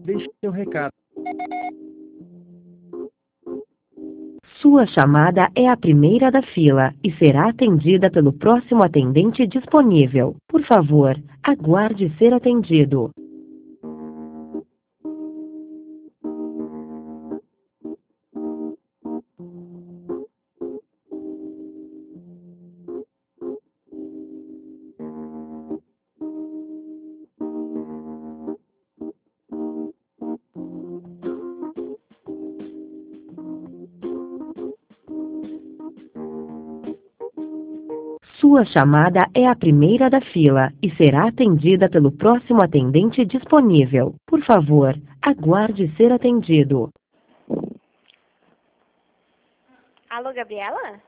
Deixe seu recado. Sua chamada é a primeira da fila e será atendida pelo próximo atendente disponível. Por favor, aguarde ser atendido. Sua chamada é a primeira da fila e será atendida pelo próximo atendente disponível. Por favor, aguarde ser atendido. Alô, Gabriela?